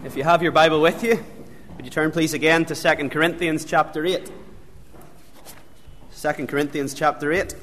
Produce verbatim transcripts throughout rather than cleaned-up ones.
If you have your Bible with you, would you turn please again to Second Corinthians chapter eight. Second Corinthians chapter eight.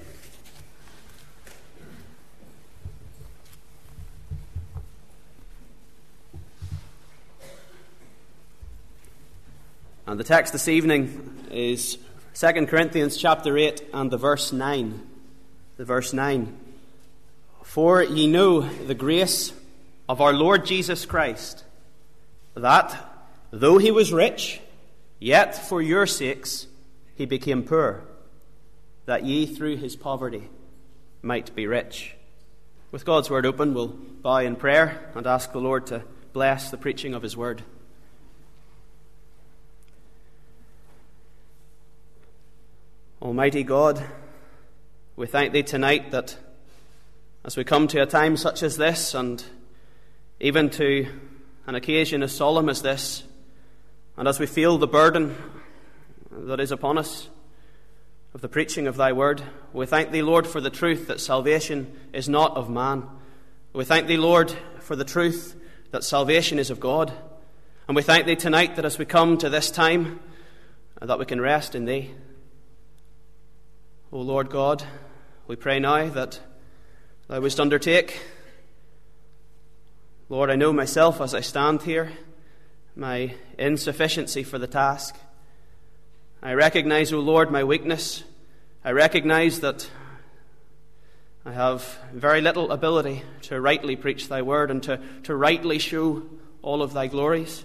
And the text this evening is Second Corinthians chapter eight and the verse nine. The verse nine. For ye know the grace of our Lord Jesus Christ, that, though he was rich, yet for your sakes he became poor, that ye through his poverty might be rich. With God's word open, we'll bow in prayer and ask the Lord to bless the preaching of his word. Almighty God, we thank thee tonight that as we come to a time such as this, and even to an occasion as solemn as this, and as we feel the burden that is upon us of the preaching of thy word, we thank thee, Lord, for the truth that salvation is not of man. We thank thee, Lord, for the truth that salvation is of God. And we thank thee tonight that as we come to this time, that we can rest in thee. O Lord God, we pray now that thou wouldst undertake. Lord, I know myself as I stand here, my insufficiency for the task. I recognize, O Lord, my weakness. I recognize that I have very little ability to rightly preach thy word and to, to rightly show all of thy glories.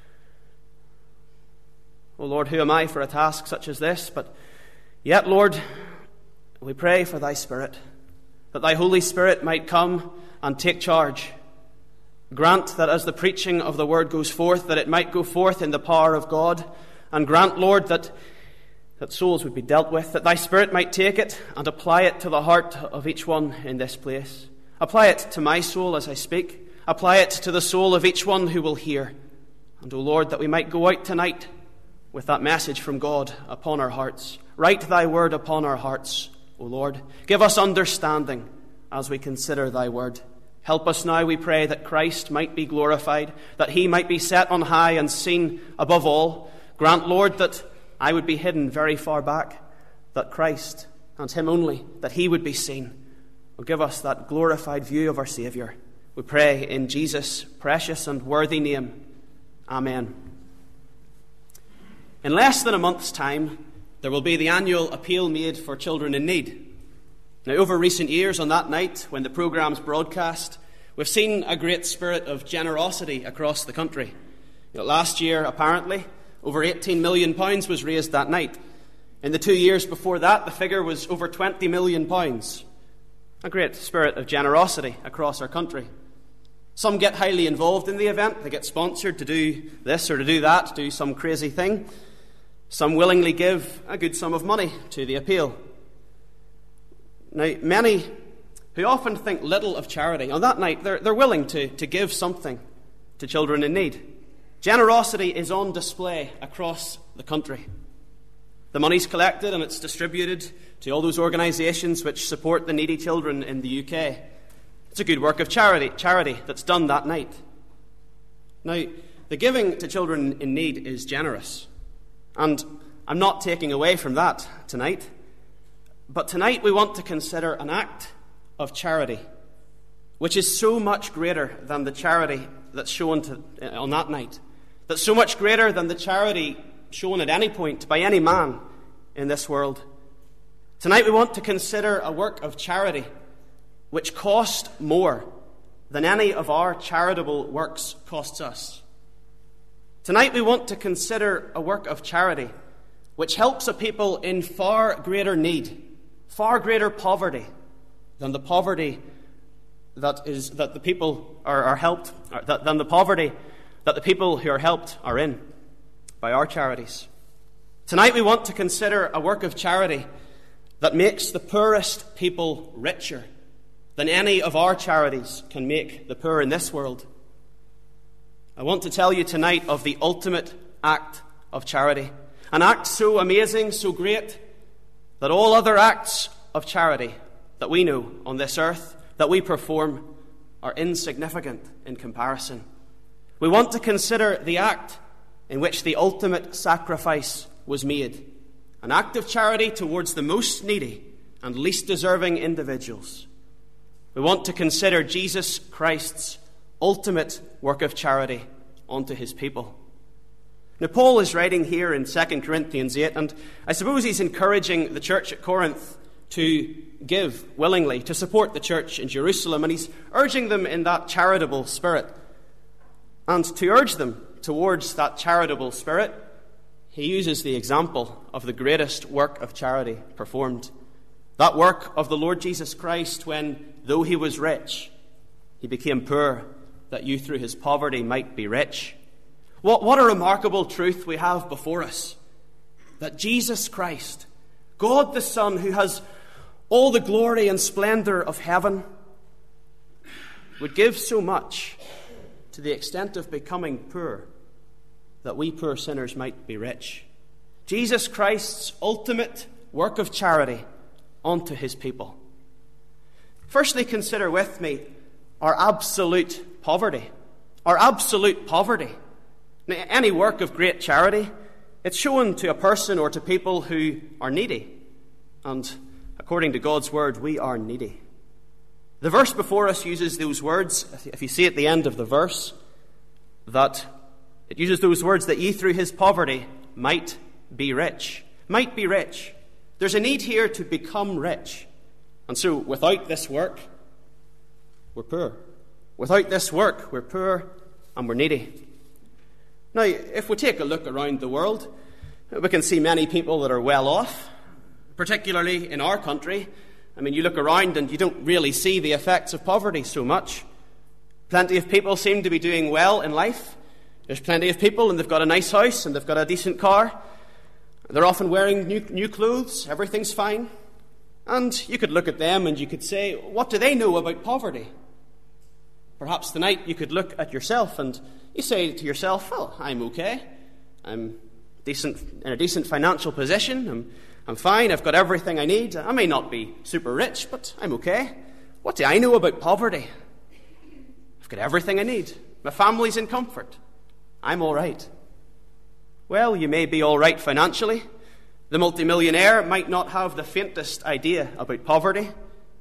O Lord, who am I for a task such as this? But yet, Lord, we pray for thy Spirit, that thy Holy Spirit might come and take charge. Grant that as the preaching of the word goes forth, that it might go forth in the power of God. And grant, Lord, that, that souls would be dealt with, that thy Spirit might take it and apply it to the heart of each one in this place. Apply it to my soul as I speak. Apply it to the soul of each one who will hear. And, O Lord, that we might go out tonight with that message from God upon our hearts. Write thy word upon our hearts, O Lord. Give us understanding as we consider thy word. Help us now, we pray, that Christ might be glorified, that he might be set on high and seen above all. Grant, Lord, that I would be hidden very far back, that Christ, and him only, that he would be seen. Oh, give us that glorified view of our Saviour. We pray in Jesus' precious and worthy name. Amen. In less than a month's time, there will be the annual appeal made for children in need. Now, over recent years, on that night, when the programme's broadcast, we've seen a great spirit of generosity across the country. You know, last year, apparently, over eighteen million pounds was raised that night. In the two years before that, the figure was over twenty million pounds. A great spirit of generosity across our country. Some get highly involved in the event. They get sponsored to do this or to do that, do some crazy thing. Some willingly give a good sum of money to the appeal. Now, many who often think little of charity, on that night, they're, they're willing to, to give something to children in need. Generosity is on display across the country. The money's collected and it's distributed to all those organisations which support the needy children in the U K. It's a good work of charity, charity that's done that night. Now, the giving to children in need is generous. And I'm not taking away from that tonight. But tonight we want to consider an act of charity, which is so much greater than the charity that's shown to, on that night. That's so much greater than the charity shown at any point by any man in this world. Tonight we want to consider a work of charity which cost more than any of our charitable works costs us. Tonight we want to consider a work of charity which helps a people in far greater need, far greater poverty than the poverty that is that the people are, are helped, or that, than the poverty that the people who are helped are in by our charities. Tonight we want to consider a work of charity that makes the poorest people richer than any of our charities can make the poor in this world. I want to tell you tonight of the ultimate act of charity, an act so amazing, so great, that all other acts of charity that we know on this earth, that we perform, are insignificant in comparison. We want to consider the act in which the ultimate sacrifice was made, an act of charity towards the most needy and least deserving individuals. We want to consider Jesus Christ's ultimate work of charity unto his people. Now, Paul is writing here in Second Corinthians eight, and I suppose he's encouraging the church at Corinth to give willingly, to support the church in Jerusalem, and he's urging them in that charitable spirit. And to urge them towards that charitable spirit, he uses the example of the greatest work of charity performed. That work of the Lord Jesus Christ when, though he was rich, he became poor, that you through his poverty might be rich. What, what a remarkable truth we have before us. That Jesus Christ, God the Son, who has all the glory and splendor of heaven, would give so much to the extent of becoming poor, that we poor sinners might be rich. Jesus Christ's ultimate work of charity unto his people. Firstly, consider with me our absolute poverty. Our absolute poverty. Now, any work of great charity, it's shown to a person or to people who are needy. And according to God's word, we are needy. The verse before us uses those words, if you see at the end of the verse, that it uses those words that ye through his poverty might be rich. Might be rich. There's a need here to become rich. And so without this work, we're poor. Without this work, we're poor and we're needy. Now, if we take a look around the world, we can see many people that are well off, particularly in our country. I mean, you look around and you don't really see the effects of poverty so much. Plenty of people seem to be doing well in life. There's plenty of people and they've got a nice house and they've got a decent car. They're often wearing new, new clothes. Everything's fine. And you could look at them and you could say, what do they know about poverty? Perhaps tonight you could look at yourself and you say to yourself, well, I'm okay. I'm decent in a decent financial position. I'm I'm fine, I've got everything I need. I may not be super rich, but I'm okay. What do I know about poverty? I've got everything I need. My family's in comfort. I'm all right. Well, you may be all right financially. The multimillionaire might not have the faintest idea about poverty.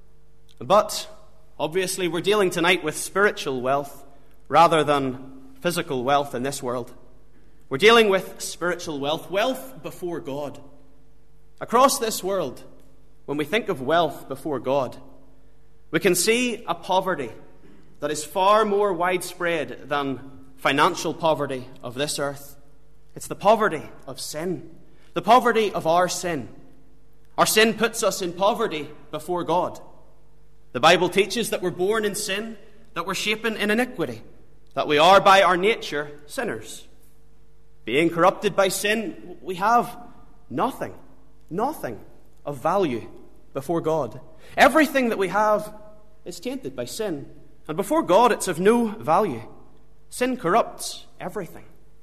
But, obviously, we're dealing tonight with spiritual wealth rather than physical wealth in this world. We're dealing with spiritual wealth, wealth before God. Across this world, when we think of wealth before God, we can see a poverty that is far more widespread than financial poverty of this earth. It's the poverty of sin, the poverty of our sin. Our sin puts us in poverty before God. The Bible teaches that we're born in sin, that we're shapen in iniquity, that we are by our nature sinners. Being corrupted by sin, we have nothing. Nothing of value before God. Everything that we have is tainted by sin. And before God, it's of no value. Sin corrupts everything.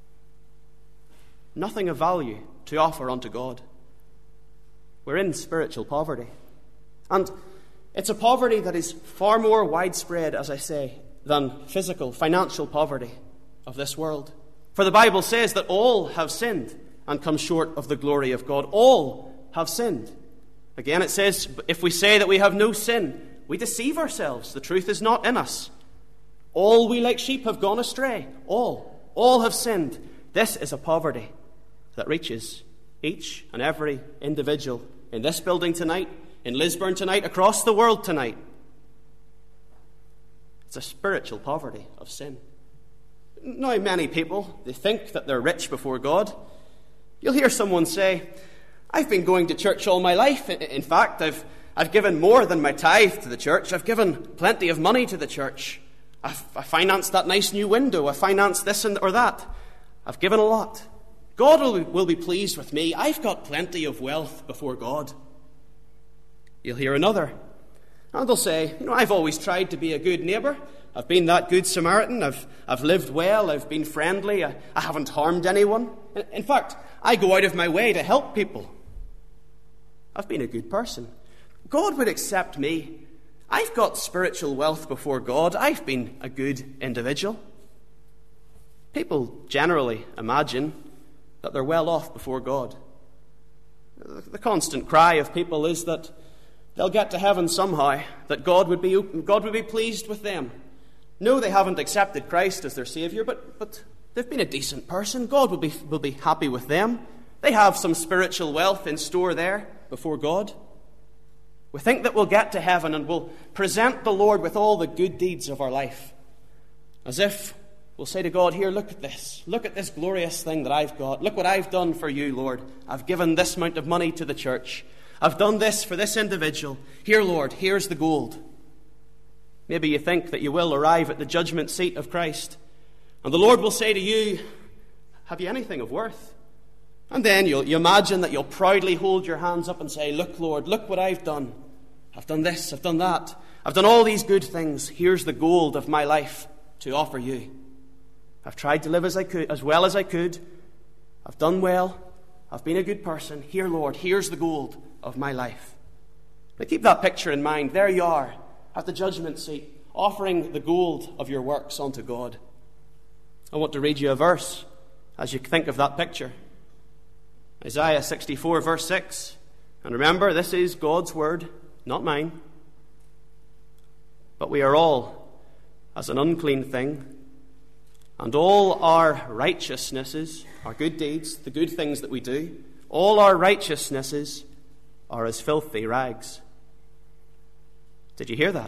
Nothing of value to offer unto God. We're in spiritual poverty. And it's a poverty that is far more widespread, as I say, than physical, financial poverty of this world. For the Bible says that all have sinned and come short of the glory of God. All have sinned. Again, it says, if we say that we have no sin, we deceive ourselves. The truth is not in us. All we like sheep have gone astray. All. All have sinned. This is a poverty that reaches each and every individual in this building tonight, in Lisburn tonight, across the world tonight. It's a spiritual poverty of sin. Now, many people, they think that they're rich before God. You'll hear someone say, I've been going to church all my life. In fact, I've I've given more than my tithe to the church. I've given plenty of money to the church. I've I financed that nice new window. I financed this and or that. I've given a lot. God will, will be pleased with me. I've got plenty of wealth before God. You'll hear another. And they'll say, you know, I've always tried to be a good neighbour. I've been that good Samaritan. I've I've lived well. I've been friendly. I, I haven't harmed anyone. In, in fact, I go out of my way to help people. I've been a good person. God would accept me. I've got spiritual wealth before God. I've been a good individual. People generally imagine that they're well off before God. The constant cry of people is that they'll get to heaven somehow, that God would be, God would be pleased with them. No, they haven't accepted Christ as their Saviour, but, but they've been a decent person. God will be, will be happy with them. They have some spiritual wealth in store there before God. We think that we'll get to heaven and we'll present the Lord with all the good deeds of our life. As if we'll say to God, here, look at this. Look at this glorious thing that I've got. Look what I've done for you, Lord. I've given this amount of money to the church. I've done this for this individual. Here, Lord, here's the gold. Maybe you think that you will arrive at the judgment seat of Christ, and the Lord will say to you, have you anything of worth? And then you'll you imagine that you'll proudly hold your hands up and say, look, Lord, look what I've done. I've done this, I've done that. I've done all these good things. Here's the gold of my life to offer you. I've tried to live as I could, as well as I could. I've done well. I've been a good person. Here, Lord, here's the gold of my life. Now keep that picture in mind. There you are at the judgment seat, offering the gold of your works unto God. I want to read you a verse as you think of that picture. Isaiah sixty-four, verse six. And remember, this is God's word, not mine. But we are all as an unclean thing, and all our righteousnesses, our good deeds, the good things that we do, all our righteousnesses are as filthy rags. Did you hear that?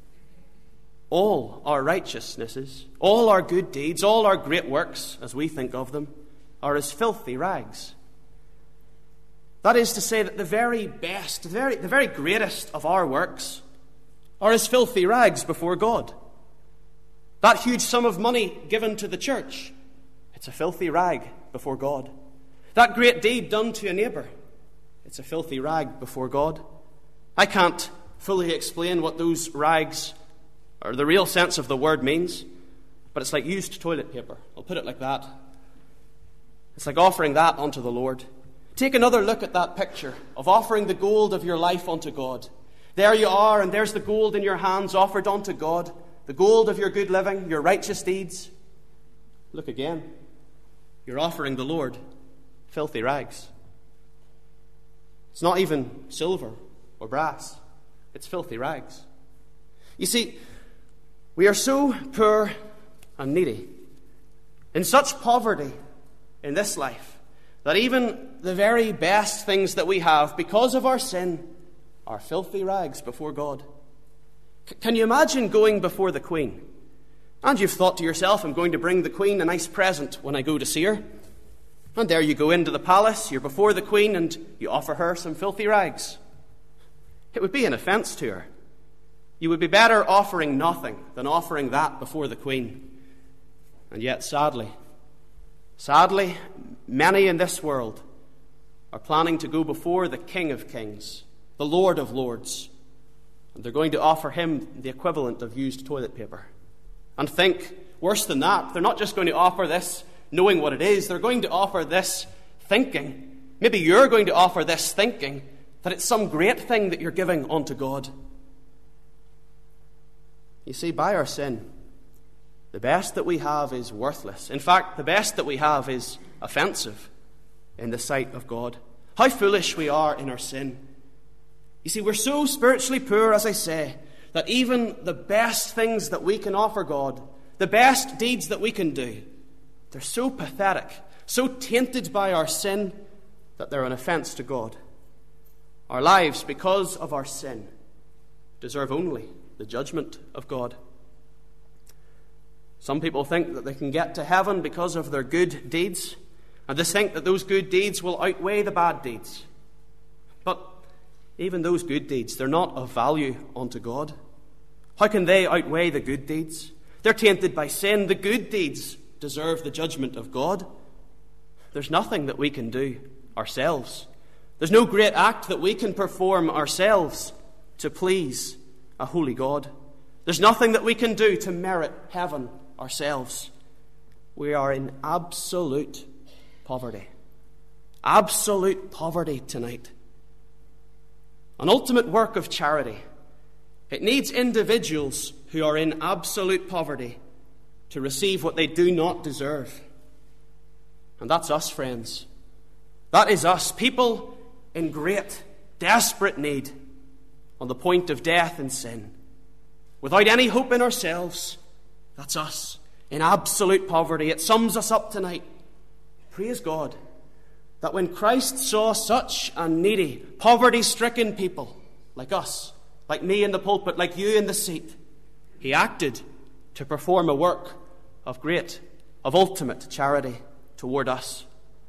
All our righteousnesses, all our good deeds, all our great works, as we think of them, are as filthy rags. That is to say that the very best, the very, the very greatest of our works are as filthy rags before God. That huge sum of money given to the church, it's a filthy rag before God. That great deed done to a neighbour, it's a filthy rag before God. I can't fully explain what those rags, or the real sense of the word, means, but it's like used toilet paper. I'll put it like that. It's like offering that unto the Lord. Take another look at that picture of offering the gold of your life unto God. There you are, and there's the gold in your hands offered unto God, the gold of your good living, your righteous deeds. Look again. You're offering the Lord filthy rags. It's not even silver or brass. It's filthy rags. You see, we are so poor and needy, in such poverty in this life, that even the very best things that we have, because of our sin, are filthy rags before God. C- can you imagine going before the Queen? And you've thought to yourself, I'm going to bring the Queen a nice present when I go to see her. And there you go into the palace, you're before the Queen, and you offer her some filthy rags. It would be an offence to her. You would be better offering nothing than offering that before the Queen. And yet, sadly, sadly, many in this world are planning to go before the King of Kings, the Lord of Lords, and they're going to offer him the equivalent of used toilet paper. And think, worse than that, they're not just going to offer this knowing what it is, they're going to offer this thinking. Maybe you're going to offer this thinking that it's some great thing that you're giving unto God. You see, by our sin, the best that we have is worthless. In fact, the best that we have is offensive in the sight of God. How foolish we are in our sin. You see, we're so spiritually poor, as I say, that even the best things that we can offer God, the best deeds that we can do, they're so pathetic, so tainted by our sin, that they're an offense to God. Our lives, because of our sin, deserve only the judgment of God. Some people think that they can get to heaven because of their good deeds, and they think that those good deeds will outweigh the bad deeds. But even those good deeds, they're not of value unto God. How can they outweigh the good deeds? They're tainted by sin. The good deeds deserve the judgment of God. There's nothing that we can do ourselves. There's no great act that we can perform ourselves to please a holy God. There's nothing that we can do to merit heaven ourselves. We are in absolute poverty. Absolute poverty tonight. An ultimate work of charity. It needs individuals who are in absolute poverty to receive what they do not deserve. And that's us, friends. That is us, people in great, desperate need, on the point of death and sin, without any hope in ourselves. That's us, in absolute poverty. It sums us up tonight. Praise God that when Christ saw such a needy, poverty-stricken people like us, like me in the pulpit, like you in the seat, he acted to perform a work of great, of ultimate charity toward us.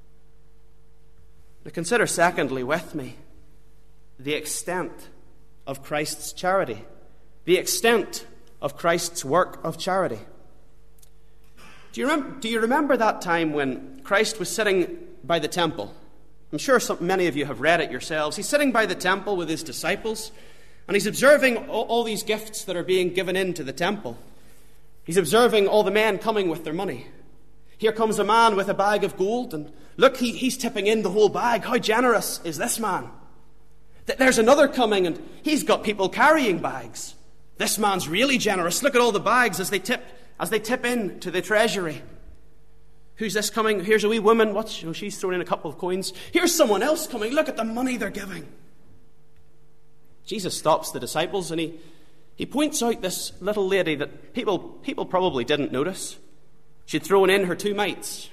Now consider secondly with me the extent of Christ's charity, the extent of Christ's work of charity. Do you, rem- do you remember that time when Christ was sitting by the temple? I'm sure some, many of you have read it yourselves. He's sitting by the temple with his disciples, and he's observing all, all these gifts that are being given into the temple. He's observing all the men coming with their money. Here comes a man with a bag of gold, and look, he, he's tipping in the whole bag. How generous is this man? There's another coming, and he's got people carrying bags. This man's really generous. Look at all the bags as they tip as they tip in to the treasury. Who's this coming? Here's a wee woman. What's, oh, she's throwing in a couple of coins. Here's someone else coming. Look at the money they're giving. Jesus stops the disciples and he, he points out this little lady that people, people probably didn't notice. She'd thrown in her two mites.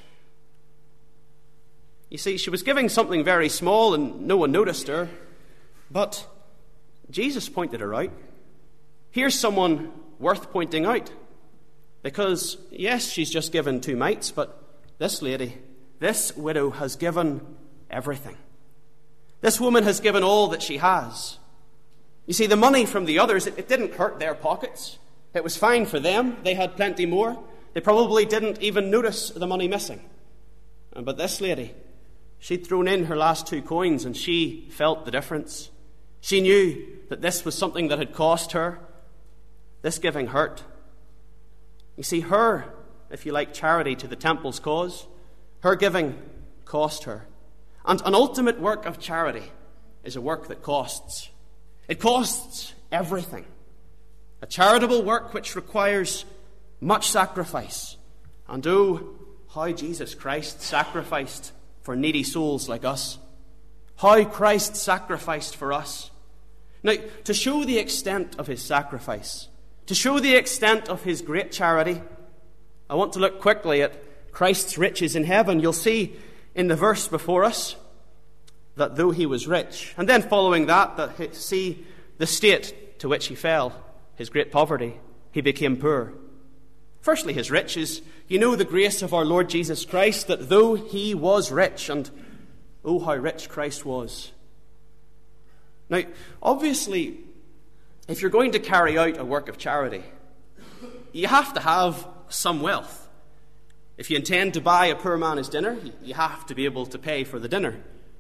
You see, she was giving something very small and no one noticed her. But Jesus pointed her out. Here's someone worth pointing out. Because, yes, she's just given two mites, but this lady, this widow, has given everything. This woman has given all that she has. You see, the money from the others, it, it didn't hurt their pockets. It was fine for them. They had plenty more. They probably didn't even notice the money missing. But this lady, she'd thrown in her last two coins and she felt the difference. She knew that this was something that had cost her. This giving hurt. You see, her, if you like, charity to the temple's cause, her giving cost her. And an ultimate work of charity is a work that costs. It costs everything. A charitable work which requires much sacrifice. And oh, how Jesus Christ sacrificed for needy souls like us. How Christ sacrificed for us. Now, to show the extent of his sacrifice, to show the extent of his great charity, I want to look quickly at Christ's riches in heaven. You'll see in the verse before us that though he was rich, and then following that, that see the state to which he fell, his great poverty, he became poor. Firstly, his riches. You know the grace of our Lord Jesus Christ, that though he was rich, and oh, how rich Christ was. Now, obviously, if you're going to carry out a work of charity, you have to have some wealth. If you intend to buy a poor man his dinner, you have to be able to pay for the dinner.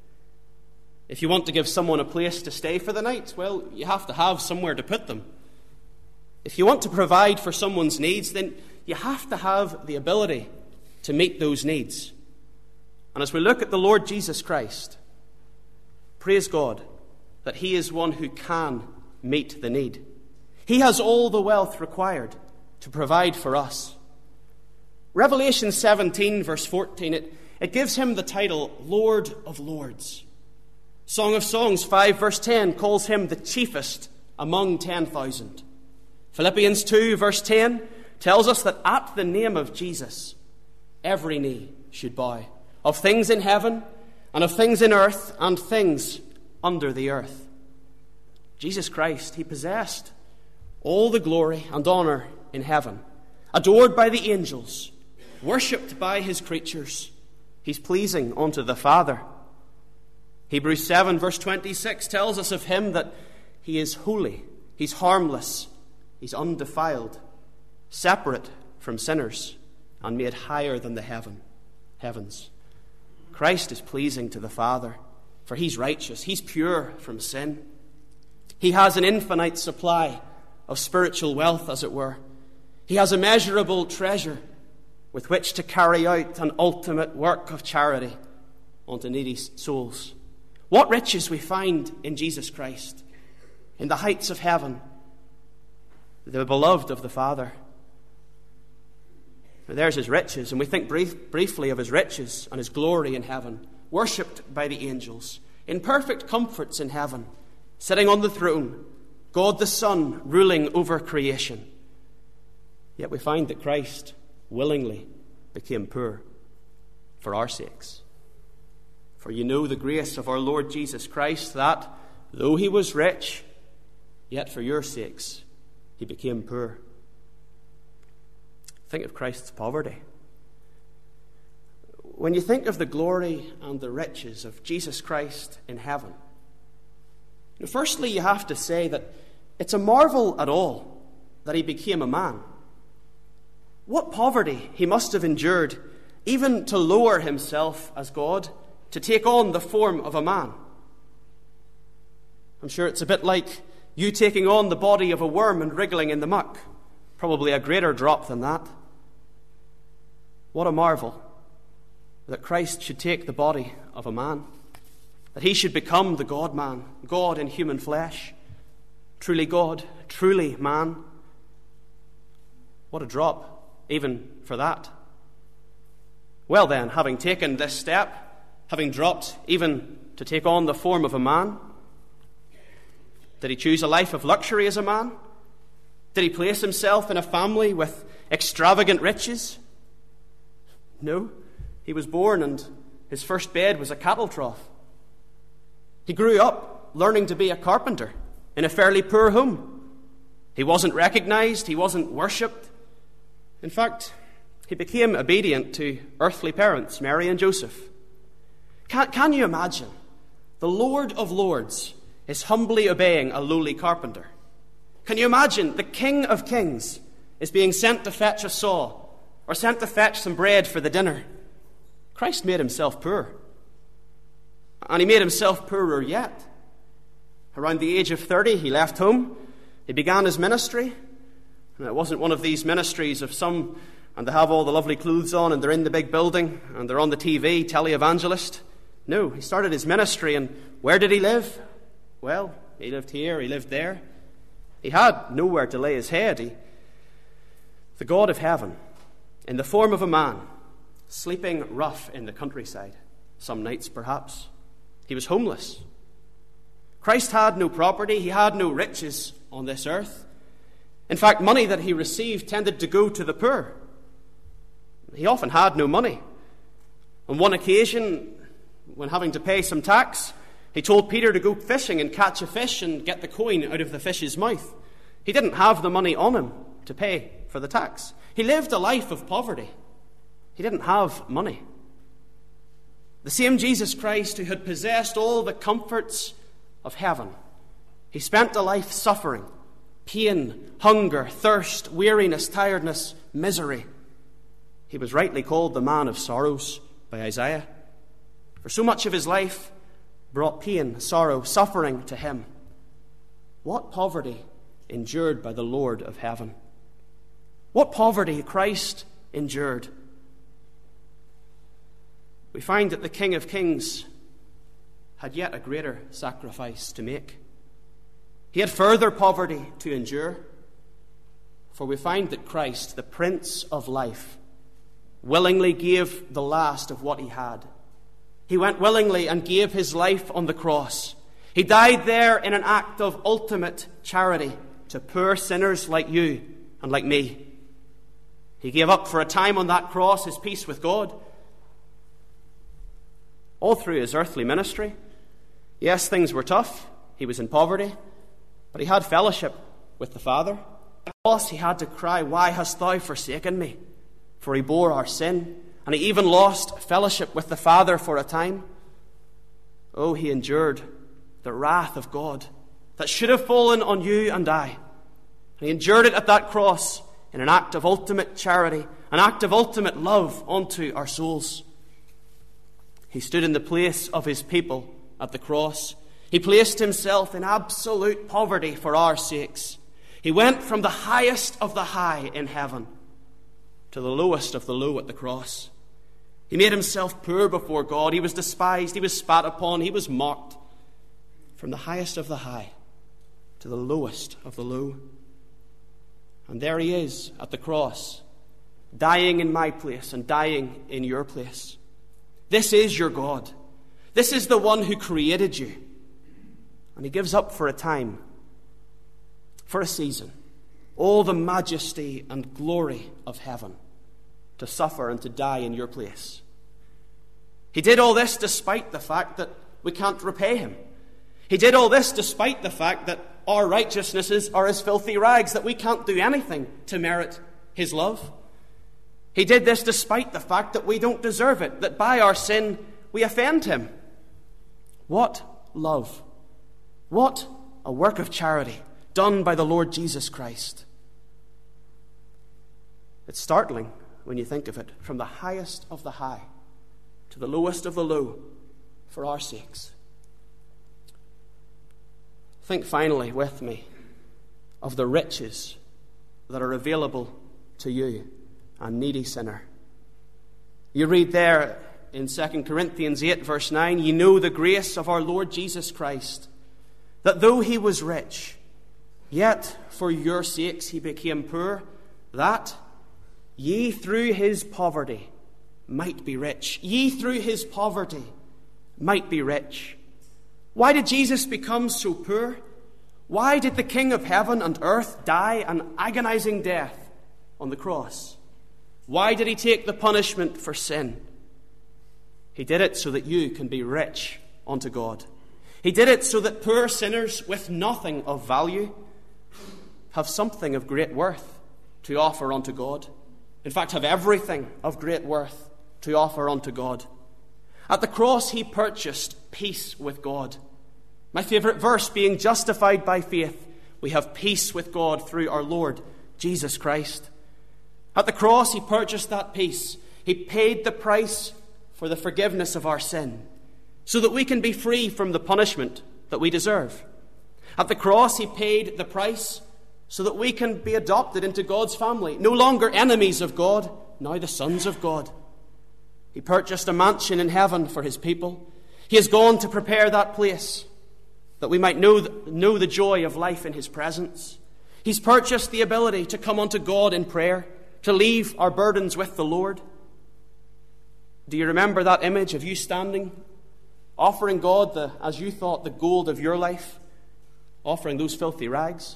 If you want to give someone a place to stay for the night, well, you have to have somewhere to put them. If you want to provide for someone's needs, then you have to have the ability to meet those needs. And as we look at the Lord Jesus Christ, praise God that he is one who can meet the need. He has all the wealth required to provide for us. Revelation seventeen, verse fourteen, it, it gives him the title Lord of Lords. Song of Songs five, verse ten, calls him the chiefest among ten thousand. Philippians two, verse ten, tells us that at the name of Jesus, every knee should bow, of things in heaven and of things in earth and things under the earth. Jesus Christ, he possessed all the glory and honor in heaven, adored by the angels, worshipped by his creatures. He's pleasing unto the Father. Hebrews seven, verse twenty-six tells us of him that he is holy, he's harmless, he's undefiled, separate from sinners, and made higher than the heaven, heavens. Christ is pleasing to the Father, for he's righteous, he's pure from sin. He has an infinite supply of spiritual wealth, as it were. He has immeasurable treasure with which to carry out an ultimate work of charity unto needy souls. What riches we find in Jesus Christ, in the heights of heaven, the beloved of the Father. Now, there's his riches, and we think brief, briefly of his riches and his glory in heaven, worshipped by the angels, in perfect comforts in heaven, sitting on the throne, God the Son ruling over creation. Yet we find that Christ willingly became poor for our sakes. For you know the grace of our Lord Jesus Christ, that, though he was rich, yet for your sakes he became poor. Think of Christ's poverty. When you think of the glory and the riches of Jesus Christ in heaven, firstly you have to say that it's a marvel at all that he became a man. What poverty he must have endured, even to lower himself as God, to take on the form of a man. I'm sure it's a bit like you taking on the body of a worm and wriggling in the muck. Probably a greater drop than that. What a marvel that Christ should take the body of a man, that he should become the God-man, God in human flesh, truly God, truly man. What a drop, even for that. Well then, having taken this step, having dropped even to take on the form of a man, did he choose a life of luxury as a man? Did he place himself in a family with extravagant riches? No. He was born and his first bed was a cattle trough. He grew up learning to be a carpenter in a fairly poor home. He wasn't recognized. He wasn't worshipped. In fact, he became obedient to earthly parents, Mary and Joseph. Can, can you imagine? The Lord of Lords is humbly obeying a lowly carpenter. Can you imagine the King of Kings is being sent to fetch a saw or sent to fetch some bread for the dinner? Christ made himself poor. And he made himself poorer yet. Around the age of thirty, he left home. He began his ministry. And it wasn't one of these ministries of some, and they have all the lovely clothes on, and they're in the big building, and they're on the T V, televangelist. No, he started his ministry, and where did he live? Well, he lived here, he lived there. He had nowhere to lay his head. He, the God of heaven, in the form of a man, sleeping rough in the countryside, some nights perhaps. He was homeless. Christ had no property. He had no riches on this earth. In fact, money that he received tended to go to the poor. He often had no money. On one occasion, when having to pay some tax, he told Peter to go fishing and catch a fish and get the coin out of the fish's mouth. He didn't have the money on him to pay for the tax. He lived a life of poverty. He didn't have money. The same Jesus Christ who had possessed all the comforts of heaven, he spent a life suffering, pain, hunger, thirst, weariness, tiredness, misery. He was rightly called the man of sorrows by Isaiah. For so much of his life brought pain, sorrow, suffering to him. What poverty endured by the Lord of heaven? What poverty Christ endured? We find that the King of Kings had yet a greater sacrifice to make. He had further poverty to endure. For we find that Christ, the Prince of Life, willingly gave the last of what he had. He went willingly and gave his life on the cross. He died there in an act of ultimate charity to poor sinners like you and like me. He gave up for a time on that cross his peace with God. All through his earthly ministry, yes, things were tough. He was in poverty, but he had fellowship with the Father. At the cross, he had to cry, "Why hast thou forsaken me?" For he bore our sin, and he even lost fellowship with the Father for a time. Oh, he endured the wrath of God that should have fallen on you and I. And he endured it at that cross in an act of ultimate charity, an act of ultimate love unto our souls. He stood in the place of his people at the cross. He placed himself in absolute poverty for our sakes. He went from the highest of the high in heaven to the lowest of the low at the cross. He made himself poor before God. He was despised. He was spat upon. He was mocked. From the highest of the high to the lowest of the low. And there he is at the cross, dying in my place and dying in your place. This is your God. This is the one who created you. And he gives up for a time, for a season, all the majesty and glory of heaven to suffer and to die in your place. He did all this despite the fact that we can't repay him. He did all this despite the fact that our righteousnesses are as filthy rags, that we can't do anything to merit his love. He did this despite the fact that we don't deserve it, that by our sin we offend him. What love! What a work of charity done by the Lord Jesus Christ. It's startling when you think of it, from the highest of the high to the lowest of the low for our sakes. Think finally with me of the riches that are available to you, a needy sinner. You read there in Second Corinthians eight, verse nine, "You know the grace of our Lord Jesus Christ, that though he was rich, yet for your sakes he became poor, that ye through his poverty might be rich." Ye through his poverty might be rich. Why did Jesus become so poor? Why did the King of heaven and earth die an agonizing death on the cross? Why did he take the punishment for sin? He did it so that you can be rich unto God. He did it so that poor sinners with nothing of value have something of great worth to offer unto God. In fact, have everything of great worth to offer unto God. At the cross, he purchased peace with God. My favorite verse, being justified by faith, we have peace with God through our Lord Jesus Christ. At the cross, he purchased that peace. He paid the price for the forgiveness of our sin, so that we can be free from the punishment that we deserve. At the cross, he paid the price so that we can be adopted into God's family. No longer enemies of God, now the sons of God. He purchased a mansion in heaven for his people. He has gone to prepare that place that we might know the, know the joy of life in his presence. He's purchased the ability to come unto God in prayer, to leave our burdens with the Lord. Do you remember that image of you standing, offering God, the, as you thought, the gold of your life, offering those filthy rags?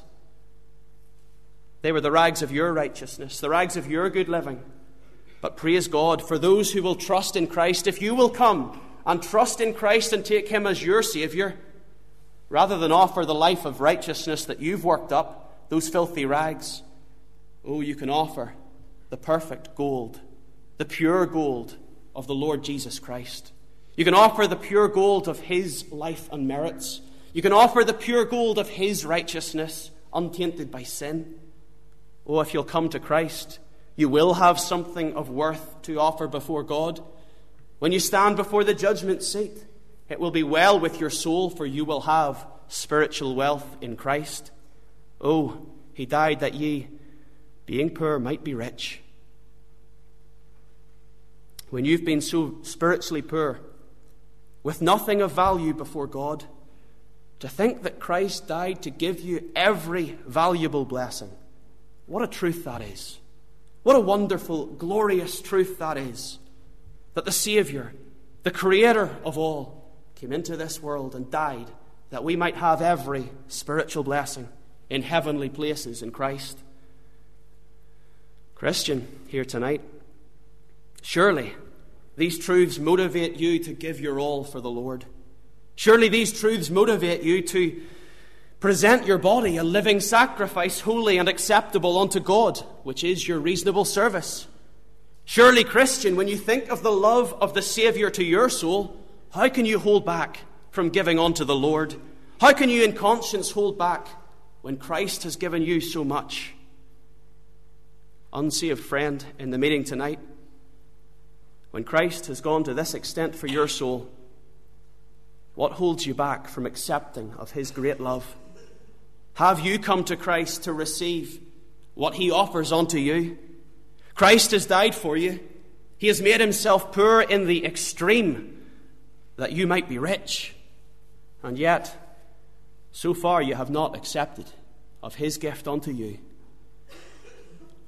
They were the rags of your righteousness, the rags of your good living. But praise God for those who will trust in Christ. If you will come and trust in Christ and take him as your Savior, rather than offer the life of righteousness that you've worked up, those filthy rags, oh, you can offer the perfect gold, the pure gold of the Lord Jesus Christ. You can offer the pure gold of his life and merits. You can offer the pure gold of his righteousness, untainted by sin. Oh, if you'll come to Christ, you will have something of worth to offer before God. When you stand before the judgment seat, it will be well with your soul, for you will have spiritual wealth in Christ. Oh, he died that ye, being poor, might be rich. When you've been so spiritually poor, with nothing of value before God, to think that Christ died to give you every valuable blessing. What a truth that is. What a wonderful, glorious truth that is. That the Savior, the Creator of all, came into this world and died that we might have every spiritual blessing in heavenly places in Christ. Christian, here tonight, surely these truths motivate you to give your all for the Lord. Surely these truths motivate you to present your body a living sacrifice, holy and acceptable unto God, which is your reasonable service. Surely, Christian, when you think of the love of the Savior to your soul, how can you hold back from giving unto the Lord? How can you in conscience hold back when Christ has given you so much? Unsaved friend in the meeting tonight, when Christ has gone to this extent for your soul, what holds you back from accepting of his great love? Have you come to Christ to receive what he offers unto you? Christ has died for you. He has made himself poor in the extreme that you might be rich. And yet, so far you have not accepted of his gift unto you.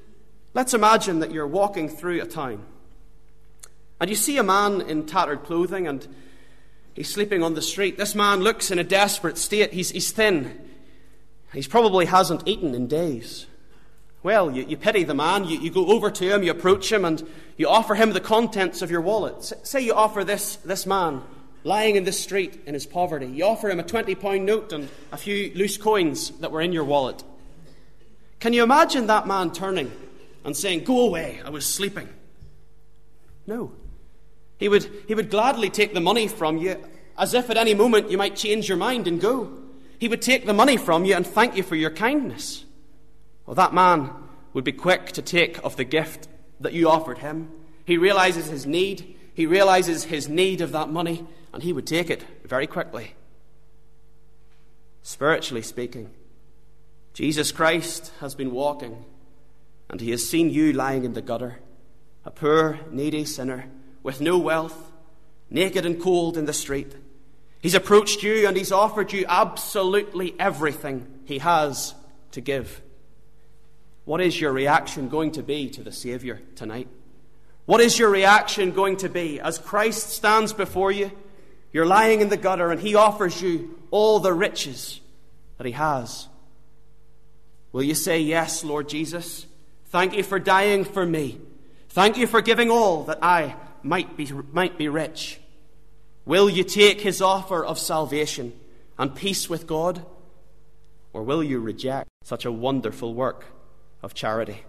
Let's imagine that you're walking through a town and you see a man in tattered clothing and he's sleeping on the street. This man looks in a desperate state. He's, he's thin. He probably hasn't eaten in days. Well, you, you pity the man. You, you go over to him, you approach him, and you offer him the contents of your wallet. S- say you offer this, this man lying in the street in his poverty. You offer him a twenty pound note and a few loose coins that were in your wallet. Can you imagine that man turning and saying, "Go away, I was sleeping"? No. He would, he would gladly take the money from you, as if at any moment you might change your mind and go. He would take the money from you and thank you for your kindness. Well, that man would be quick to take of the gift that you offered him. He realizes his need. He realizes his need of that money, and he would take it very quickly. Spiritually speaking, Jesus Christ has been walking, and he has seen you lying in the gutter, a poor, needy sinner with no wealth, naked and cold in the street. He's approached you and he's offered you absolutely everything he has to give. What is your reaction going to be to the Savior tonight? What is your reaction going to be as Christ stands before you? You're lying in the gutter and he offers you all the riches that he has. Will you say, "Yes, Lord Jesus, thank you for dying for me. Thank you for giving all that I might be, might be rich"? Will you take his offer of salvation and peace with God? Or will you reject such a wonderful work of charity?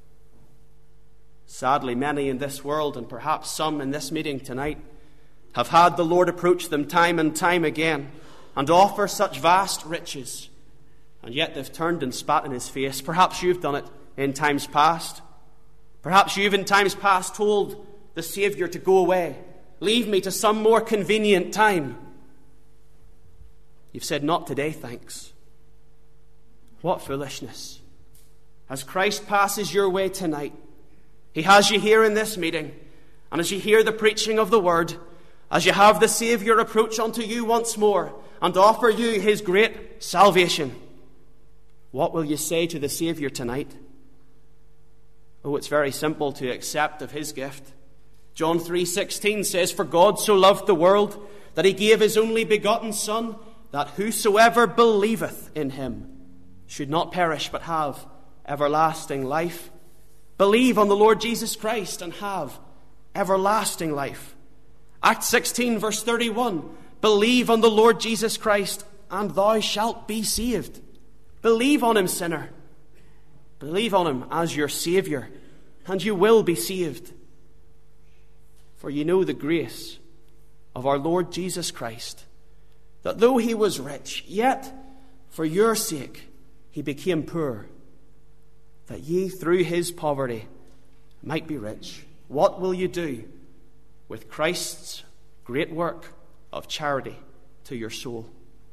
Sadly, many in this world, and perhaps some in this meeting tonight, have had the Lord approach them time and time again and offer such vast riches, and yet they've turned and spat in his face. Perhaps you've done it in times past. Perhaps you've in times past told the Savior to go away. Leave me to some more convenient time. You've said, "Not today, thanks." What foolishness. As Christ passes your way tonight, he has you here in this meeting, and as you hear the preaching of the word, as you have the Savior approach unto you once more and offer you his great salvation, what will you say to the Savior tonight? Oh, it's very simple to accept of his gift. John three sixteen says, "For God so loved the world that he gave his only begotten Son, that whosoever believeth in him should not perish but have everlasting life." Believe on the Lord Jesus Christ and have everlasting life. Acts sixteen verse thirty-one, "Believe on the Lord Jesus Christ and thou shalt be saved." Believe on him, sinner. Believe on him as your Savior, and you will be saved. For you know the grace of our Lord Jesus Christ, that though he was rich, yet for your sake he became poor, that ye through his poverty might be rich. What will you do with Christ's great work of charity to your soul?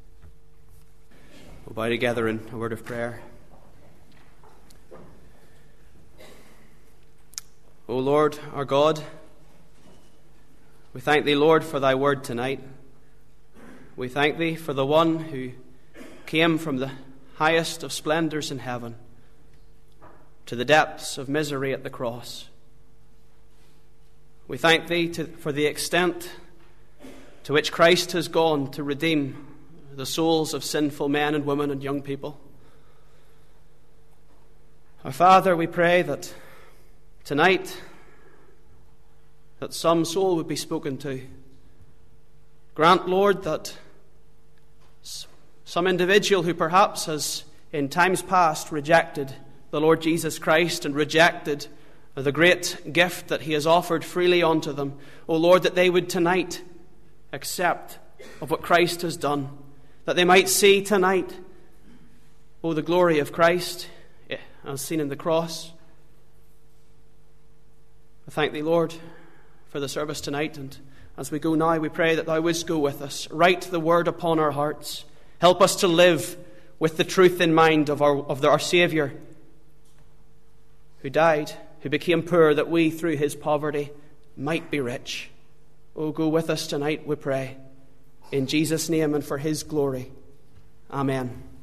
We'll bow together in a word of prayer. O Lord, our God, we thank thee, Lord, for thy word tonight. We thank thee for the one who came from the highest of splendors in heaven to the depths of misery at the cross. We thank thee to, for the extent to which Christ has gone to redeem the souls of sinful men and women and young people. Our Father, we pray that tonight that some soul would be spoken to. Grant, Lord, that some individual who perhaps has in times past rejected the Lord Jesus Christ and rejected the great gift that he has offered freely unto them, O Lord, that they would tonight accept of what Christ has done, that they might see tonight, O, the glory of Christ as seen in the cross. I thank thee, Lord, for the service tonight, and as we go now, we pray that thou wouldst go with us. Write the word upon our hearts. Help us to live with the truth in mind of our, of the, our Savior, who died, who became poor, that we, through his poverty, might be rich. Oh, go with us tonight, we pray. In Jesus' name and for his glory. Amen.